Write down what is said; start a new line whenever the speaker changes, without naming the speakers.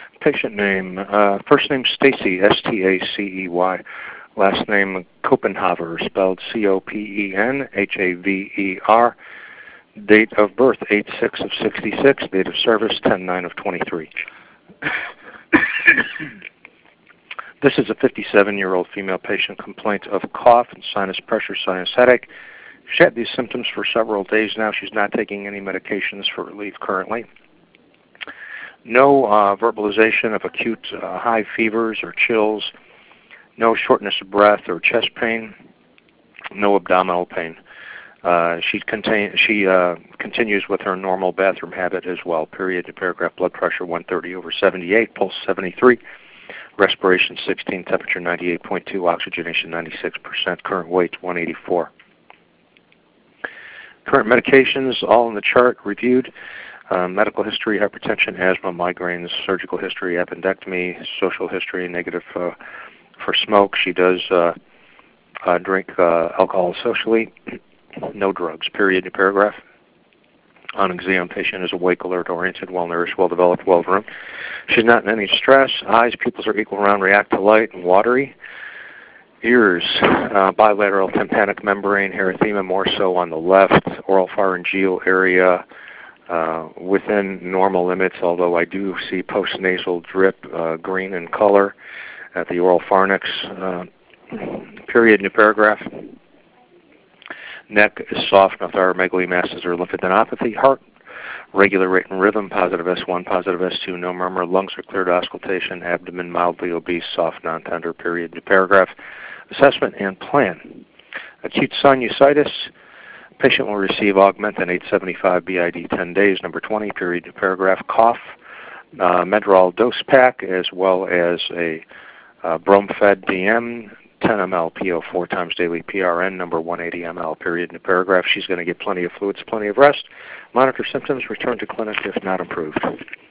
Patient name, first name Stacy, S-T-A-C-E-Y. Last name Copenhaver, spelled C-O-P-E-N-H-A-V-E-R. Date of birth 8/6 of 66. Date of service 10/9 of 23. This is a 57-year-old female patient. Complaint of cough and sinus pressure, sinus headache. She had these symptoms for several days now. She's not taking any medications for relief currently. No verbalization of acute high fevers or chills. No shortness of breath or chest pain. No abdominal pain. She continues with her normal bathroom habit as well. Period to paragraph. Blood pressure 130/78, pulse 73, respiration 16, temperature 98.2, oxygenation 96%, current weight 184. Current medications, all in the chart, reviewed. Medical history, hypertension, asthma, migraines, surgical history, appendectomy, social history, negative for smoke. She does drink alcohol socially. No drugs, period to paragraph. On exam, patient is awake, alert, oriented, well-nourished, well-developed, well-groomed. She's not in any stress. Eyes, pupils are equal, round, react to light, and watery. Ears, bilateral tympanic membrane, erythema more so on the left, oral pharyngeal area within normal limits, although I do see postnasal drip, green in color at the oral pharynx. Period, new paragraph. Neck is soft, no thyromegaly, masses or lymphadenopathy. Heart, regular rate and rhythm, positive S1, positive S2, no murmur. Lungs are clear to auscultation. Abdomen mildly obese, soft, non-tender. Period, new paragraph. Assessment and plan. Acute sinusitis. Patient will receive Augmentin 875 BID 10 days, number 20, period, new paragraph. Cough, Medrol dose pack, as well as a Bromfed DM, 10 ml PO 4 times daily, PRN, number 180 ml, period, new paragraph. She's going to get plenty of fluids, plenty of rest. Monitor symptoms, return to clinic if not improved.